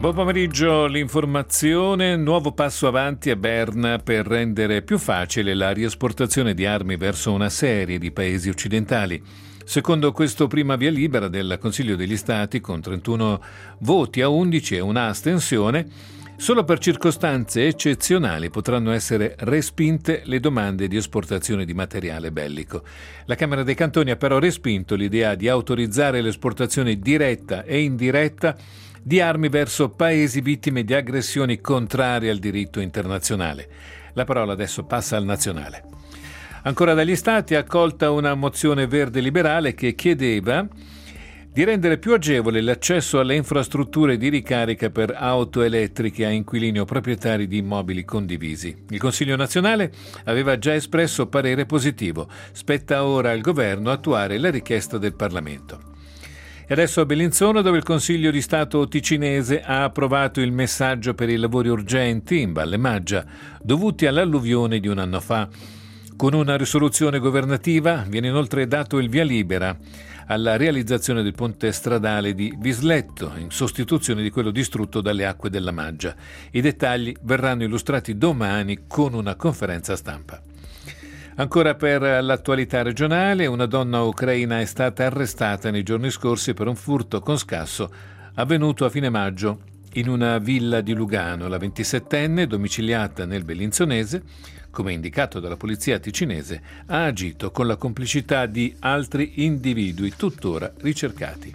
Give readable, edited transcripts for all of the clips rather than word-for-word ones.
Buon pomeriggio, l'informazione, nuovo passo avanti a Berna per rendere più facile la riesportazione di armi verso una serie di paesi occidentali. Secondo questo prima via libera del Consiglio degli Stati, con 31 voti a 11 e una astensione, solo per circostanze eccezionali potranno essere respinte le domande di esportazione di materiale bellico. La Camera dei Cantoni ha però respinto l'idea di autorizzare l'esportazione diretta e indiretta di armi verso paesi vittime di aggressioni contrarie al diritto internazionale. La parola adesso passa al nazionale. Ancora dagli Stati è accolta una mozione verde liberale che chiedeva di rendere più agevole l'accesso alle infrastrutture di ricarica per auto elettriche a inquilini o proprietari di immobili condivisi. Il Consiglio nazionale aveva già espresso parere positivo. Spetta ora al governo attuare la richiesta del Parlamento. E adesso a Bellinzona, dove il Consiglio di Stato ticinese ha approvato il messaggio per i lavori urgenti in Valle Maggia, dovuti all'alluvione di un anno fa. Con una risoluzione governativa viene inoltre dato il via libera alla realizzazione del ponte stradale di Visletto, in sostituzione di quello distrutto dalle acque della Maggia. I dettagli verranno illustrati domani con una conferenza stampa. Ancora per l'attualità regionale, una donna ucraina è stata arrestata nei giorni scorsi per un furto con scasso avvenuto a fine maggio in una villa di Lugano. La 27enne, domiciliata nel Bellinzonese, come indicato dalla polizia ticinese, ha agito con la complicità di altri individui tuttora ricercati.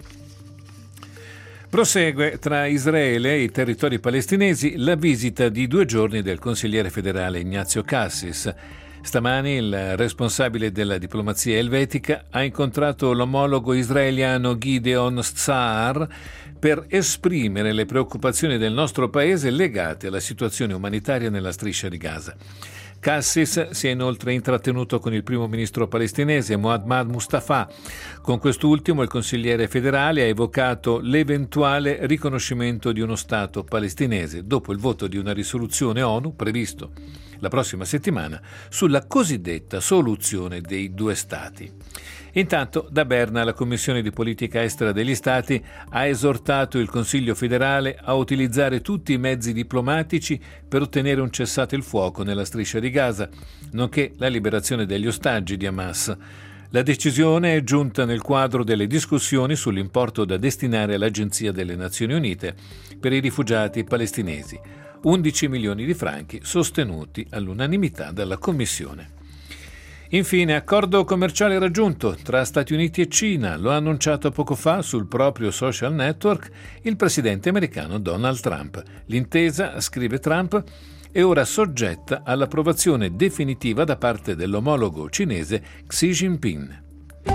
Prosegue tra Israele e i territori palestinesi la visita di 2 giorni del consigliere federale Ignazio Cassis. Stamani il responsabile della diplomazia elvetica ha incontrato l'omologo israeliano Gideon Sa'ar per esprimere le preoccupazioni del nostro paese legate alla situazione umanitaria nella striscia di Gaza. Cassis si è inoltre intrattenuto con il primo ministro palestinese Mohammad Mustafa. Con quest'ultimo il consigliere federale ha evocato l'eventuale riconoscimento di uno Stato palestinese dopo il voto di una risoluzione ONU previsto la prossima settimana sulla cosiddetta soluzione dei 2 Stati. Intanto, da Berna, la Commissione di Politica Estera degli Stati ha esortato il Consiglio federale a utilizzare tutti i mezzi diplomatici per ottenere un cessate il fuoco nella striscia di Gaza, nonché la liberazione degli ostaggi di Hamas. La decisione è giunta nel quadro delle discussioni sull'importo da destinare all'Agenzia delle Nazioni Unite per i rifugiati palestinesi, 11 milioni di franchi sostenuti all'unanimità dalla Commissione. Infine, accordo commerciale raggiunto tra Stati Uniti e Cina. Lo ha annunciato poco fa sul proprio social network il presidente americano Donald Trump. L'intesa, scrive Trump, è ora soggetta all'approvazione definitiva da parte dell'omologo cinese Xi Jinping.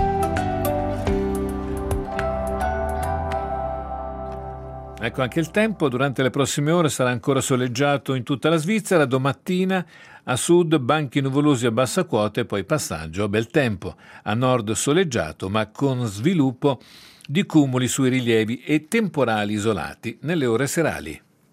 Ecco anche il tempo. Durante le prossime ore sarà ancora soleggiato in tutta la Svizzera. Domattina a sud banchi nuvolosi a bassa quota e poi passaggio a bel tempo. A nord soleggiato ma con sviluppo di cumuli sui rilievi e temporali isolati nelle ore serali.